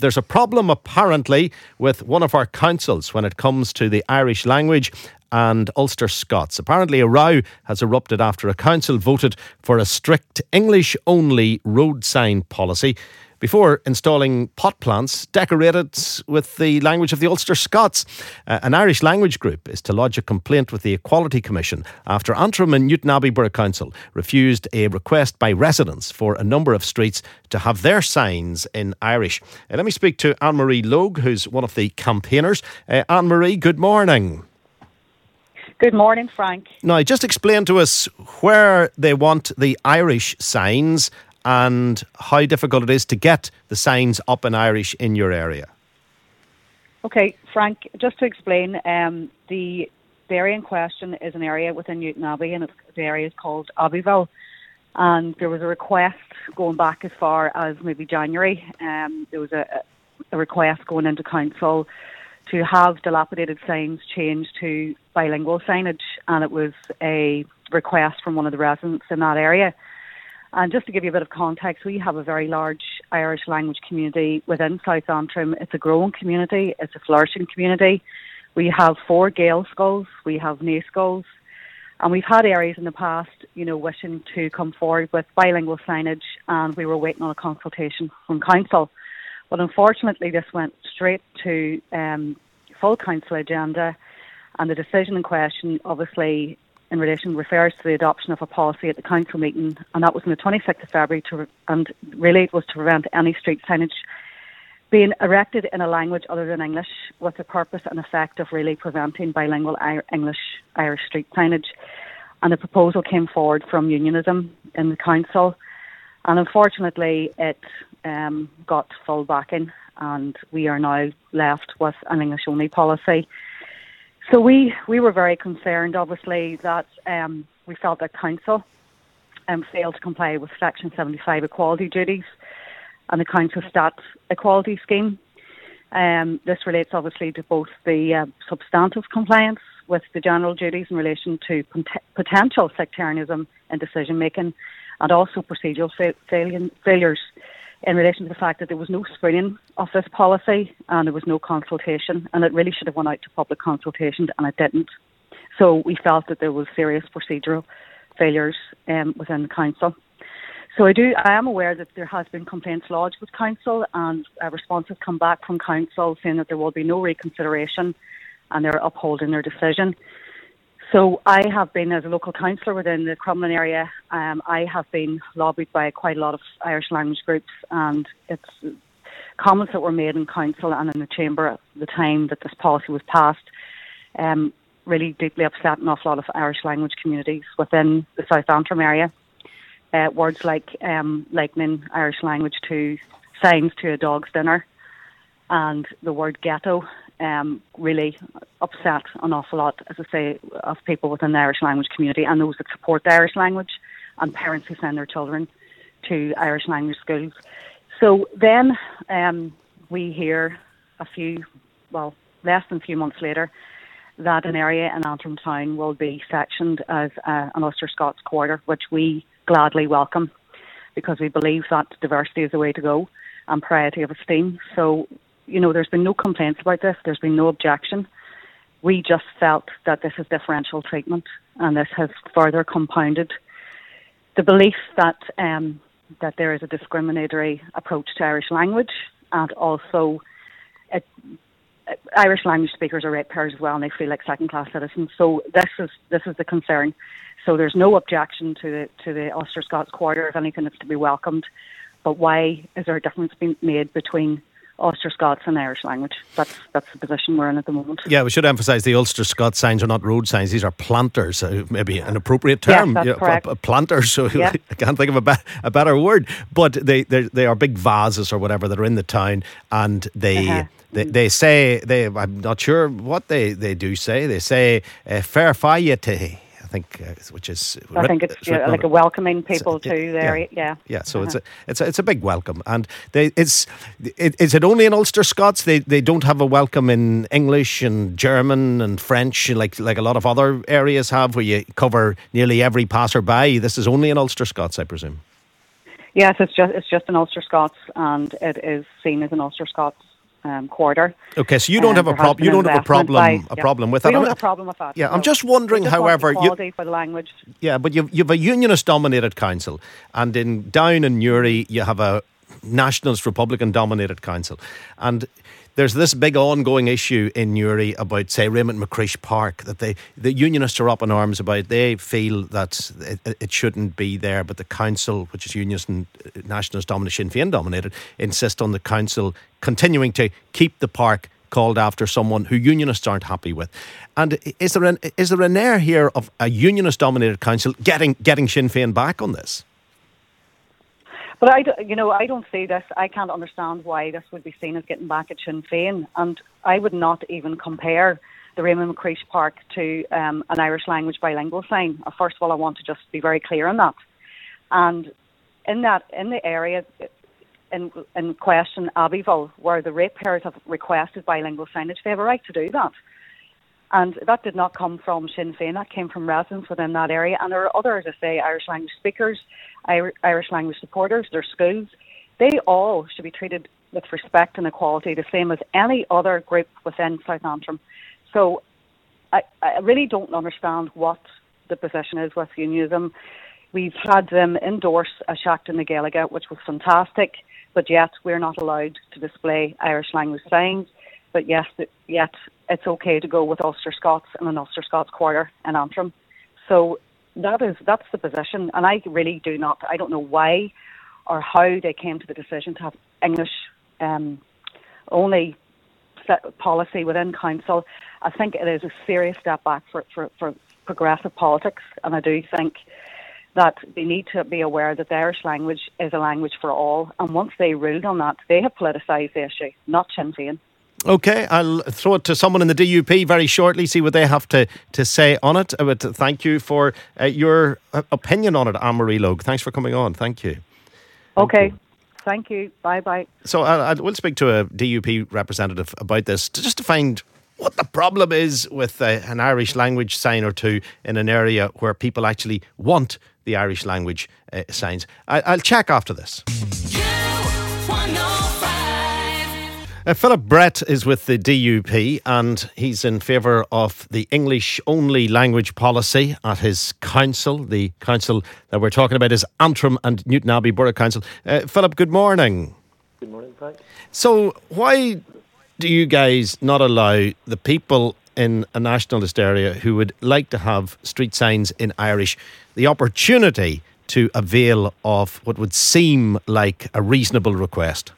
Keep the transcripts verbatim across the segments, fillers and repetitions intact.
There's a problem apparently with one of our councils when it comes to the Irish language and Ulster Scots. Apparently a row has erupted after a council voted for a strict English-only road sign policy before installing pot plants decorated with the language of the Ulster Scots. Uh, an Irish language group is to lodge a complaint with the Equality Commission after Antrim and Newtownabbey Borough Council refused a request by residents for a number of streets to have their signs in Irish. Uh, let me speak to Anne-Marie Logue, who's one of the campaigners. Uh, Anne-Marie, good morning. Good morning, Frank. Now, just explain to us where they want the Irish signs and how difficult it is to get the signs up in Irish in your area. Okay, Frank, just to explain, um, the, the area in question is an area within Newtownabbey, and it's, the area is called Abbeyville. And there was a request going back as far as maybe January. Um, there was a, a request going into council to have dilapidated signs changed to bilingual signage, and it was a request from one of the residents in that area. And just to give you a bit of context, we have a very large Irish language community within South Antrim. It's a growing community, it's a flourishing community. We have four Gael schools, we have Naas schools, and we've had areas in the past, you know, wishing to come forward with bilingual signage, and we were waiting on a consultation from council. But unfortunately, this went straight to um, full council agenda, and the decision in question, obviously, in relation refers to the adoption of a policy at the council meeting, and that was on the twenty-sixth of February, to, and really it was to prevent any street signage being erected in a language other than English, with the purpose and effect of really preventing bilingual English-Irish street signage. And the proposal came forward from Unionism in the council, and unfortunately it um, got full backing, and we are now left with an English-only policy. So we, we were very concerned, obviously, that um, we felt that council um, failed to comply with Section seventy-five equality duties and the council stat equality scheme. Um, this relates obviously to both the uh, substantive compliance with the general duties in relation to pot- potential sectarianism in decision making, and also procedural fa- fail- failures in relation to the fact that there was no screening of this policy and there was no consultation, and it really should have went out to public consultation, and it didn't. So we felt that there was serious procedural failures um, within the council. So I do, I am aware that there has been complaints lodged with council, and a response has come back from council saying that there will be no reconsideration and they're upholding their decision. So I have been, as a local councillor within the Crumlin area, um, I have been lobbied by quite a lot of Irish language groups, and it's comments that were made in council and in the chamber at the time that this policy was passed um, really deeply upset an awful lot of Irish language communities within the South Antrim area. Uh, words like um, likening Irish language to signs to a dog's dinner, and the word ghetto um, really upset an awful lot, as I say, of people within the Irish language community and those that support the Irish language, and parents who send their children to Irish language schools. So then um, we hear a few, well, less than a few months later, that an area in Antrim town will be sectioned as uh, an Ulster Scots quarter, which we gladly welcome, because we believe that diversity is the way to go and parity of esteem. So, you know, there's been no complaints about this, there's been no objection. We just felt that this is differential treatment, and this has further compounded the belief that um, that there is a discriminatory approach to Irish language, and also it, Irish language speakers are ratepayers as well, and they feel like second-class citizens. So this is this is the concern. So there's no objection to the to the Ulster Scots quarter. If anything, it's to be welcomed. But why is there a difference being made between Ulster Scots and Irish language? That's that's the position we're in at the moment. Yeah, we should emphasise the Ulster Scots signs are not road signs; these are planters. Uh, maybe an appropriate term. Yes, that's you know, correct. A, a planter. So Yeah. I can't think of a, be- a better word. But they they are big vases or whatever that are in the town, and they. Uh-huh. They, they say they. I'm not sure what they, they do say. They say uh, "fair fayete," I think, uh, which is. I think it's, it's yeah, like a welcoming people it's, to the area. Yeah, yeah. So uh-huh. it's a it's a it's a big welcome, and they it's it, is it only in Ulster Scots? They they don't have a welcome in English and German and French like like a lot of other areas have, where you cover nearly every passerby. This is only in Ulster Scots, I presume. Yes, it's just it's just an Ulster Scots, and it is seen as an Ulster Scots um, quarter. Okay, so you don't Um, have a there has problem. been You don't have a investment problem. by- a yeah. problem with We that. don't I'm- have a problem with that. Yeah, I'm no. just We wondering, just want however, you, equality for the language. yeah, but you've you've a unionist-dominated council, and in down in Newry you have a nationalist Republican-dominated council, and there's this big ongoing issue in Newry about, say, Raymond McCreish Park that they the unionists are up in arms about. They feel that it, it shouldn't be there, but the council, which is unionist and nationalist dominated, Sinn Féin dominated, insist on the council continuing to keep the park called after someone who unionists aren't happy with. And is there an is there an air here of a unionist dominated council getting getting Sinn Féin back on this? But I, do- you know, I don't see this. I can't understand why this would be seen as getting back at Sinn Féin, and I would not even compare the Raymond McCreish Park to um, an Irish language bilingual sign. Uh, First of all, I want to just be very clear on that. And in that, in the area in, in question, Abbeyville, where the ratepayers have requested bilingual signage, they have a right to do that. And that did not come from Sinn Féin, that came from residents within that area. And there are other, as I say, Irish language speakers, Irish language supporters, their schools. They all should be treated with respect and equality, the same as any other group within South Antrim. So I, I really don't understand what the position is with unionism. We've had them endorse a Seacht in the Gaeilge, which was fantastic, but yet we're not allowed to display Irish language signs. But yes, yet it's okay to go with Ulster Scots and an Ulster Scots quarter in Antrim. So that is that's the position, and I really do not. I don't know why or how they came to the decision to have English um, only policy within council. I think it is a serious step back for, for, for progressive politics, and I do think that they need to be aware that the Irish language is a language for all. And once they ruled on that, they have politicised the issue, not Sinn Féin. Okay, I'll throw it to someone in the D U P very shortly, see what they have to, to say on it. But thank you for uh, your uh, opinion on it, Anne-Marie Logue. Thanks for coming on. Thank you. Thank okay. you. Thank you. Bye-bye. So I, I will speak to a D U P representative about this, to, just to find what the problem is with uh, an Irish language sign or two in an area where people actually want the Irish language uh, signs. I, I'll check after this. Uh, Philip Brett is with the D U P, and he's in favour of the English-only language policy at his council. The council that we're talking about is Antrim and Newtownabbey Borough Council. Uh, Philip, good morning. Good morning, Frank. So why do you guys not allow the people in a nationalist area who would like to have street signs in Irish the opportunity to avail of what would seem like a reasonable request?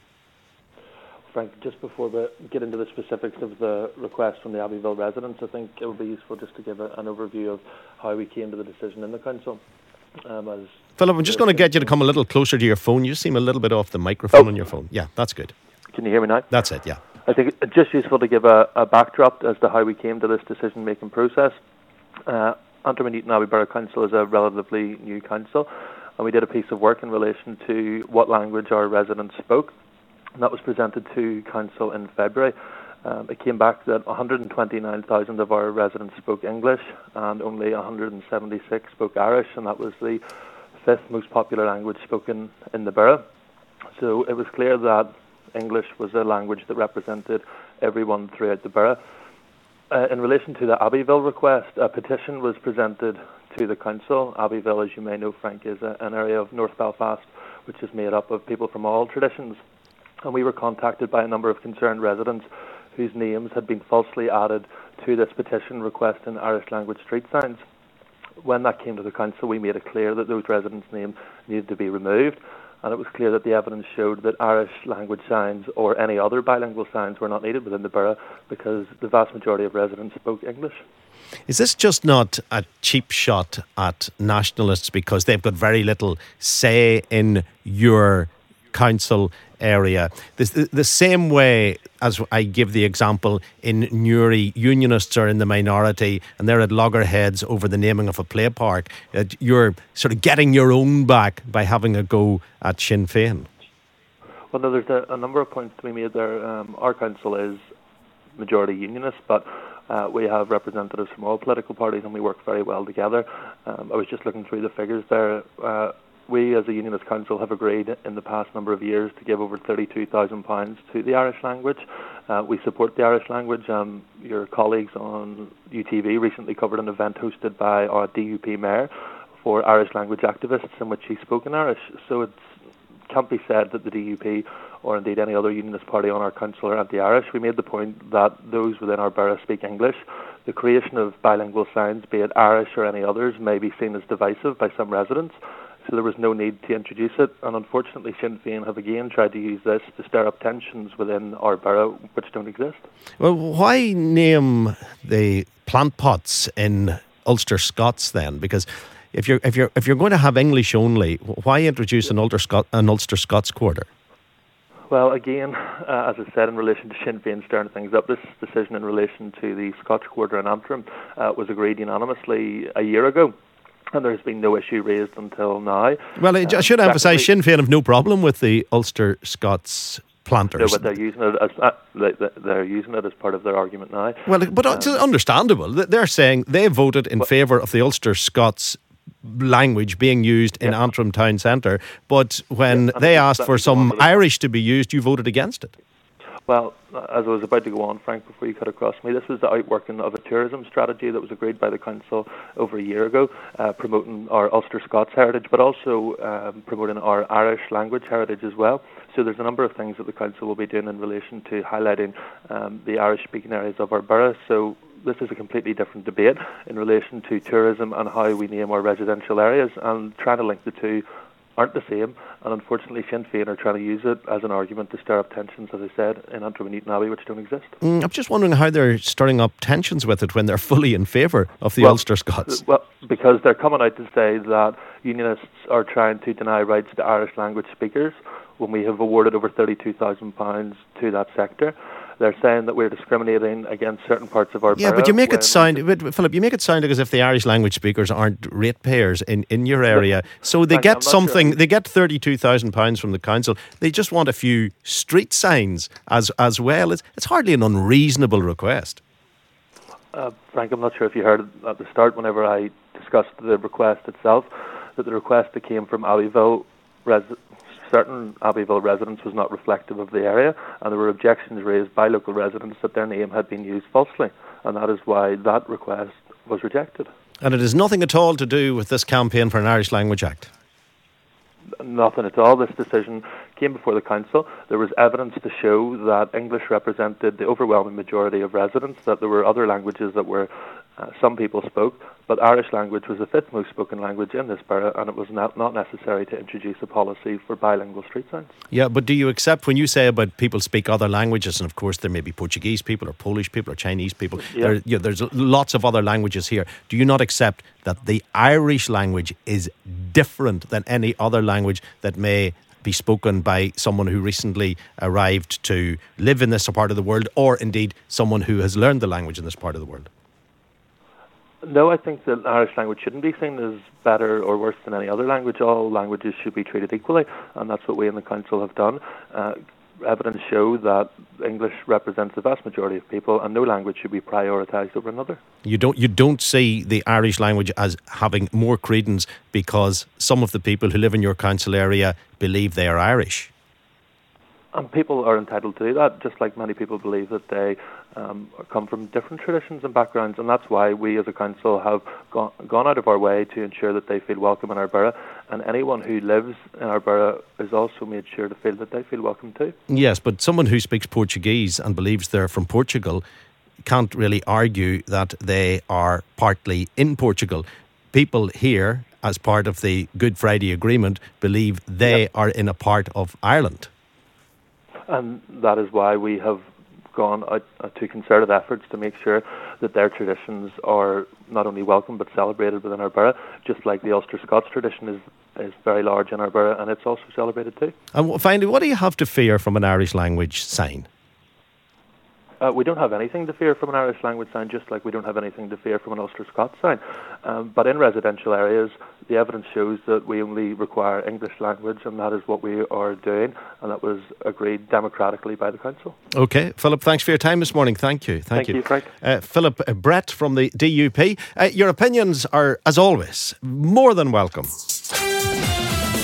Frank, just before we get into the specifics of the request from the Abbeyville residents, I think it would be useful just to give a, an overview of how we came to the decision in the council. Um, as Philip, I'm just going to get you to come a little closer to your phone. You seem a little bit off the microphone oh. on your phone. Yeah, that's good. Can you hear me now? That's it, yeah. I think it's just useful to give a, a backdrop as to how we came to this decision-making process. Uh, Antrim and Newtownabbey Borough Council is a relatively new council, and we did a piece of work in relation to what language our residents spoke. And that was presented to Council in February. Um, it came back that one hundred twenty-nine thousand of our residents spoke English and only one hundred seventy-six spoke Irish, and that was the fifth most popular language spoken in the borough. So it was clear that English was a language that represented everyone throughout the borough. Uh, in relation to the Abbeyville request, a petition was presented to the council. Abbeyville, as you may know, Frank, is a, an area of North Belfast which is made up of people from all traditions. And we were contacted by a number of concerned residents whose names had been falsely added to this petition requesting Irish language street signs. When that came to the council, we made it clear that those residents' names needed to be removed, and it was clear that the evidence showed that Irish language signs or any other bilingual signs were not needed within the borough because the vast majority of residents spoke English. Is this just not a cheap shot at nationalists because they've got very little say in your council area? The, the same way as I give the example in Newry, unionists are in the minority and they're at loggerheads over the naming of a play park. Uh, you're sort of getting your own back by having a go at Sinn Féin. Well, no, there's a, a number of points to be made there. Um, our council is majority unionist, but uh, we have representatives from all political parties and we work very well together. Um, I was just looking through the figures there. Uh, we as a Unionist Council have agreed in the past number of years to give over thirty-two thousand pounds to the Irish language. Uh, we support the Irish language. Um, your colleagues on U T V recently covered an event hosted by our D U P mayor for Irish language activists in which he spoke in Irish. So it can't be said that the D U P or indeed any other Unionist party on our council are anti-Irish. We made the point that those within our borough speak English. The creation of bilingual signs, be it Irish or any others, may be seen as divisive by some residents, so there was no need to introduce it. And unfortunately, Sinn Féin have again tried to use this to stir up tensions within our borough, which don't exist. Well, why name the plant pots in Ulster Scots then? Because if you're if you're if you're going to have English only, why introduce an Ulster Scot an Ulster Scots quarter? Well, again, uh, as I said, in relation to Sinn Féin stirring things up, this decision in relation to the Scotch quarter in Antrim uh, was agreed unanimously a year ago, and there's been no issue raised until now. Well, I should um, emphasise, Sinn Féin have no problem with the Ulster Scots planters. No, but they're using it as uh, they're using it as part of their argument now. Well, but um, it's understandable. They're saying they voted in favour of the Ulster Scots language being used in yeah. Antrim town centre, but when yeah, they asked for some Irish to be used, you voted against it. Well, as I was about to go on, Frank, before you cut across me, this was the outworking of a tourism strategy that was agreed by the council over a year ago, uh, promoting our Ulster Scots heritage, but also um, promoting our Irish language heritage as well. So there's a number of things that the council will be doing in relation to highlighting um, the Irish-speaking areas of our borough. So this is a completely different debate in relation to tourism and how we name our residential areas, and trying to link the two aren't the same, and unfortunately Sinn Féin are trying to use it as an argument to stir up tensions, as I said, in Antrim and Newtown Abbey, which don't exist. Mm, I'm just wondering how they're stirring up tensions with it when they're fully in favour of the well, Ulster Scots. Well, because they're coming out to say that Unionists are trying to deny rights to Irish language speakers when we have awarded over thirty-two thousand pounds to that sector. They're saying that we're discriminating against certain parts of our yeah, borough. But you make it sound, but Philip, you make it sound like as if the Irish language speakers aren't ratepayers in, in your area. So they get something, sure. they get thirty-two thousand pounds from the council. They just want a few street signs as as well. It's, it's hardly an unreasonable request. Uh, Frank, I'm not sure if you heard at the start whenever I discussed the request itself, that the request that came from Abbeyville res- certain Abbeyville residents was not reflective of the area, and there were objections raised by local residents that their name had been used falsely, and that is why that request was rejected. And it has nothing at all to do with this campaign for an Irish Language Act? Nothing at all. This decision came before the council. There was evidence to show that English represented the overwhelming majority of residents, that there were other languages that were uh, some people spoke, but Irish language was the fifth most spoken language in this borough, and it was not, not necessary to introduce a policy for bilingual street signs. Yeah, but do you accept, when you say about people speak other languages, and of course there may be Portuguese people or Polish people or Chinese people, yeah. there, you know, there's lots of other languages here. Do you not accept that the Irish language is different than any other language that may be spoken by someone who recently arrived to live in this part of the world, or indeed someone who has learned the language in this part of the world? No, I think that Irish language shouldn't be seen as better or worse than any other language. All languages should be treated equally, and that's what we in the council have done. Uh, evidence show that English represents the vast majority of people, and no language should be prioritised over another. You don't you don't see the Irish language as having more credence because some of the people who live in your council area believe they are Irish? And people are entitled to do that, just like many people believe that they um, come from different traditions and backgrounds, and that's why we as a council have gone, gone out of our way to ensure that they feel welcome in our borough, and anyone who lives in our borough is also made sure to feel that they feel welcome too. Yes, but someone who speaks Portuguese and believes they're from Portugal can't really argue that they are partly in Portugal. People here, as part of the Good Friday Agreement, believe they yep. are in a part of Ireland. And that is why we have gone out to concerted efforts to make sure that their traditions are not only welcome but celebrated within our borough, just like the Ulster Scots tradition is is very large in our borough, and it's also celebrated too. And finally, what do you have to fear from an Irish language sign? Uh, we don't have anything to fear from an Irish language sign, just like we don't have anything to fear from an Ulster Scots sign. Um, but in residential areas, the evidence shows that we only require English language, and that is what we are doing, and that was agreed democratically by the council. OK. Philip, thanks for your time this morning. Thank you. Thank, Thank you. you, Frank. Uh, Philip Brett from the D U P. Uh, your opinions are, as always, more than welcome.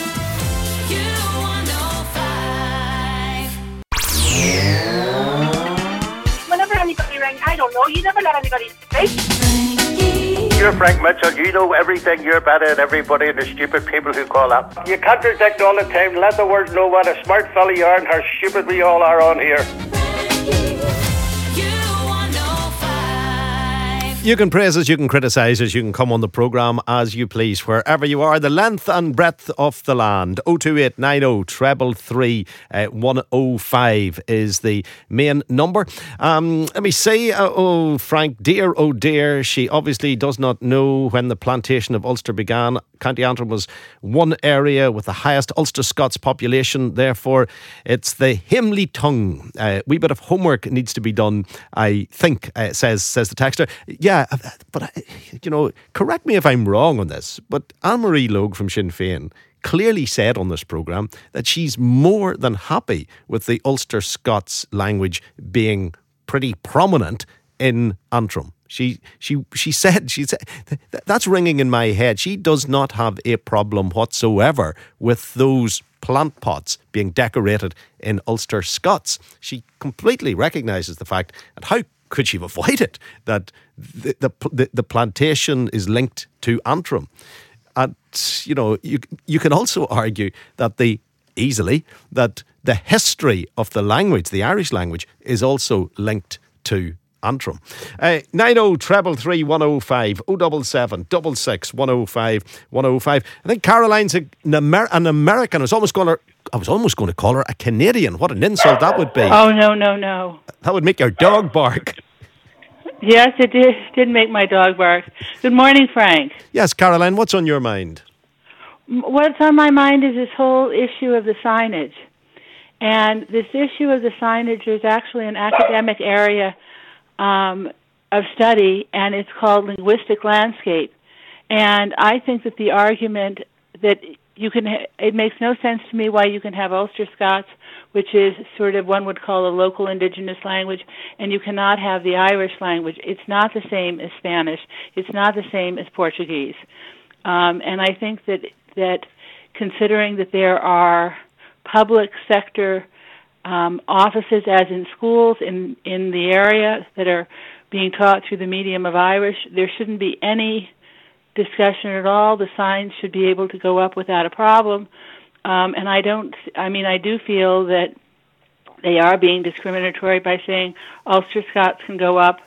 I don't know. You never let anybody speak. You're Frank Mitchell. You know everything. You're better than everybody and the stupid people who call up. You contradict all the time. Let the world know what a smart fella you are and how stupid we all are on here. You can praise us, you can criticise us, you can come on the programme as you please, wherever you are, the length and breadth of the land. oh two eight nine oh treble three one oh five is the main number. Um, let me say, uh, oh Frank, dear, oh dear, she obviously does not know when the plantation of Ulster began. County Antrim was one area with the highest Ulster Scots population, therefore it's the Himley tongue. A uh, wee bit of homework needs to be done, I think, uh, says says the texter. Yeah, but, you know, correct me if I'm wrong on this, but Anne-Marie Logue from Sinn Féin clearly said on this programme that she's more than happy with the Ulster Scots language being pretty prominent in Antrim. She she she said she said that's ringing in my head. She does not have a problem whatsoever with those plant pots being decorated in Ulster Scots. She completely recognises the fact, and how could she have avoided that the the, the, the plantation is linked to Antrim. And you know, you you can also argue that the easily that the history of the language, the Irish language, is also linked to Antrim. Uh, nine oh treble three one oh five oh double seven double six one oh five one oh five. I think Caroline's a, an, Amer- an American. I was almost going to I was almost going to call her a Canadian. What an insult that would be. Oh no no no! That would make your dog bark. Yes, it did. Did make my dog bark. Good morning, Frank. Yes, Caroline. What's on your mind? What's on my mind is this whole issue of the signage, and this issue of the signage is actually an academic area Um, of study, and it's called linguistic landscape. And I think that the argument that you can, ha- it makes no sense to me why you can have Ulster Scots, which is sort of one would call a local indigenous language, and you cannot have the Irish language. It's not the same as Spanish. It's not the same as Portuguese. Um, and I think that that considering that there are public sector Um, offices, as in schools in, in the area, that are being taught through the medium of Irish, there shouldn't be any discussion at all. The signs should be able to go up without a problem. Um, and I don't, I mean, I do feel that they are being discriminatory by saying Ulster Scots can go up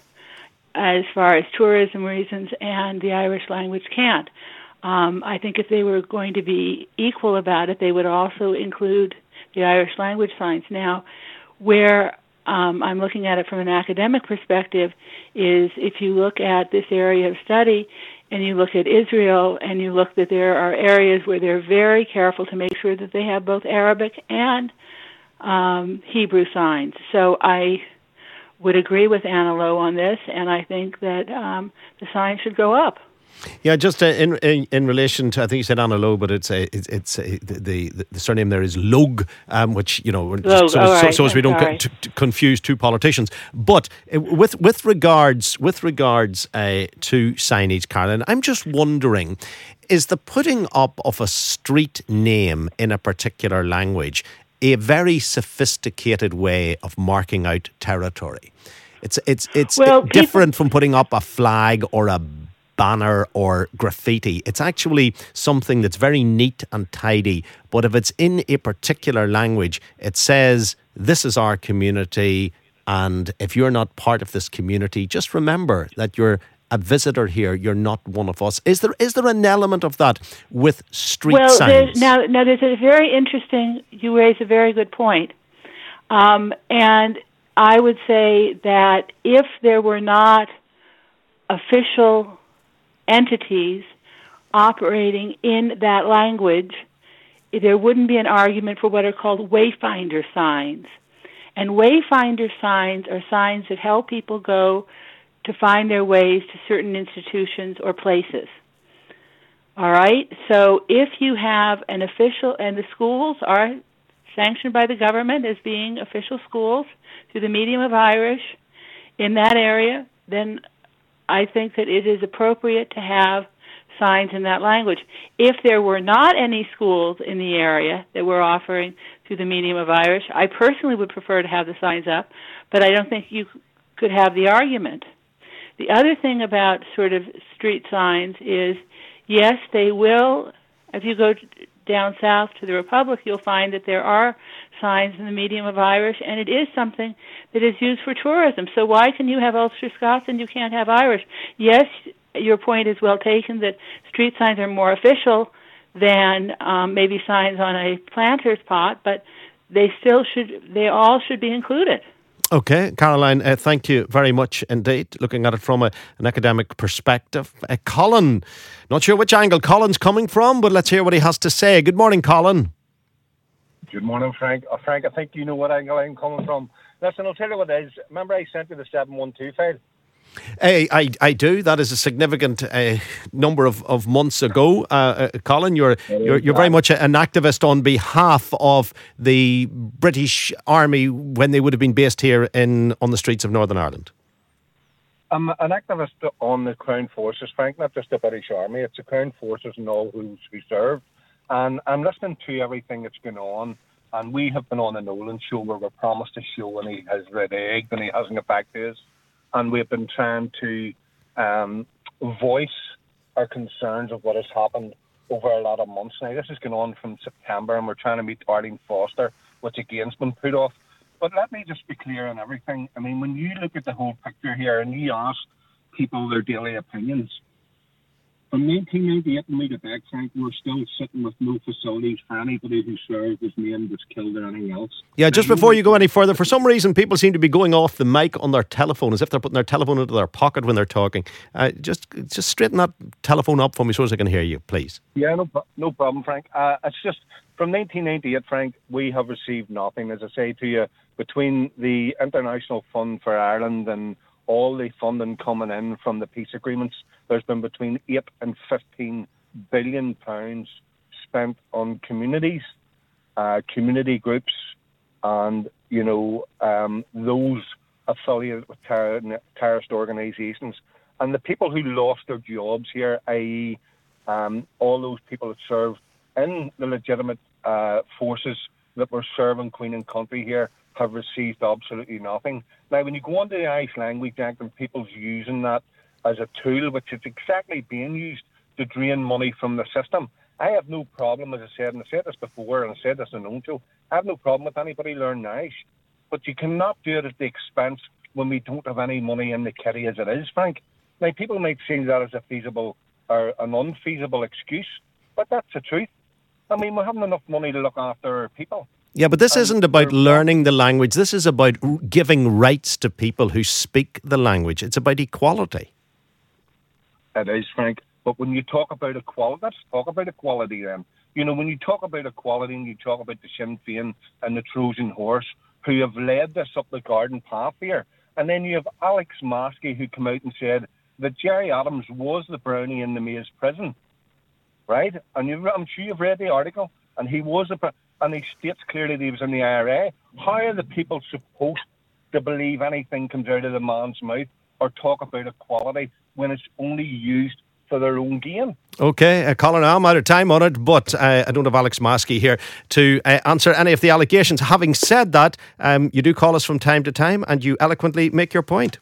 as far as tourism reasons and the Irish language can't. Um, I think if they were going to be equal about it, they would also include the Irish language signs. Now, where um, I'm looking at it from an academic perspective is if you look at this area of study and you look at Israel and you look that there are areas where they're very careful to make sure that they have both Arabic and um, Hebrew signs. So I would agree with Anna Lowe on this, and I think that um, the signs should go up. Yeah, just uh, in, in in relation to, I think you said Anna Lowe, but it's a, it's, it's a, the, the the surname there is Logue, um, which you know, Logue, so, oh, so, right. so as we don't co- t- t- confuse two politicians. But uh, with with regards with regards uh, to signage, Caroline, I'm just wondering, is the putting up of a street name in a particular language a very sophisticated way of marking out territory? It's it's it's well, different people- from putting up a flag or a banner or graffiti. It's actually something that's very neat and tidy, but if it's in a particular language, it says this is our community, and if you're not part of this community, just remember that you're a visitor here, you're not one of us. Is there is there an element of that with street well, signs? Well, now, now there's a very interesting, you raise a very good point. Um, and I would say that if there were not official entities operating in that language, there wouldn't be an argument for what are called wayfinder signs. And wayfinder signs are signs that help people go to find their ways to certain institutions or places. All right? So if you have an official, and the schools are sanctioned by the government as being official schools through the medium of Irish in that area, then I think that it is appropriate to have signs in that language. If there were not any schools in the area that were offering through the medium of Irish, I personally would prefer to have the signs up, but I don't think you could have the argument. The other thing about sort of street signs is, yes, they will, if you go down south to the Republic, you'll find that there are signs in the medium of Irish, and it is something that is used for tourism. So why can you have Ulster Scots and you can't have Irish? Yes, your point is well taken that street signs are more official than um, maybe signs on a planter's pot, but they still should, they all should be included. Okay, Caroline, uh, thank you very much indeed. Looking at it from a, an academic perspective. Uh, Colin, not sure which angle Colin's coming from, but let's hear what he has to say. Good morning, Colin. Good morning, Frank. Uh, Frank, I think you know what angle I'm coming from. Listen, I'll tell you what it is. Remember I sent you the seven one two file? Uh, I, I do. That is a significant uh, number of, of months ago. Uh, uh, Colin, you're, you're you're very much an activist on behalf of the British Army when they would have been based here in on the streets of Northern Ireland. I'm an activist on the Crown Forces, Frank, not just the British Army. It's the Crown Forces and all who we serve. And I'm listening to everything that's going on. And we have been on the Nolan show where we're promised a show and he has red egg and he hasn't got back to us. And we've been trying to um, voice our concerns of what has happened over a lot of months now. This has gone on from September, and we're trying to meet Arlene Foster, which again's been put off. But let me just be clear on everything. I mean, when you look at the whole picture here and you ask people their daily opinions, from nineteen ninety-eight when we got back, Frank, we're still sitting with no facilities for anybody who served, was named, was killed or anything else. Yeah, just now, before you go any further, for some reason people seem to be going off the mic on their telephone as if they're putting their telephone into their pocket when they're talking. Uh, just just straighten that telephone up for me so as I can hear you, please. Yeah, no, no problem, Frank. Uh, it's just, from nineteen ninety-eight, Frank, we have received nothing, as I say to you, between the International Fund for Ireland and all the funding coming in from the peace agreements. There's been between eight and fifteen billion pounds spent on communities, uh, community groups, and you know um, those affiliated with terror, terrorist organisations, and the people who lost their jobs here, that is, um, all those people that served in the legitimate uh, forces that were serving Queen and Country here, have received absolutely nothing. Now, when you go onto the Irish Language Act and people's using that as a tool, which is exactly being used to drain money from the system, I have no problem, as I said, and I said this before, and I said this in own show, I have no problem with anybody learning Irish, but you cannot do it at the expense when we don't have any money in the kitty as it is, Frank. Now, people might see that as a feasible or an unfeasible excuse, but that's the truth. I mean, we haven't enough money to look after our people. Yeah, but this isn't about learning the language. This is about giving rights to people who speak the language. It's about equality. It is, Frank. But when you talk about equality, let's talk about equality then. You know, when you talk about equality and you talk about the Sinn Féin and the Trojan horse who have led this up the garden path here, and then you have Alex Maskey who came out and said that Gerry Adams was the brownie in the Maze prison, right? And you've, I'm sure you've read the article, and he was a... and he states clearly that he was in the I R A. How are the people supposed to believe anything comes out of the man's mouth or talk about equality when it's only used for their own gain? Okay, uh, Colin, I'm out of time on it, but uh, I don't have Alex Maskey here to uh, answer any of the allegations. Having said that, um, you do call us from time to time and you eloquently make your point.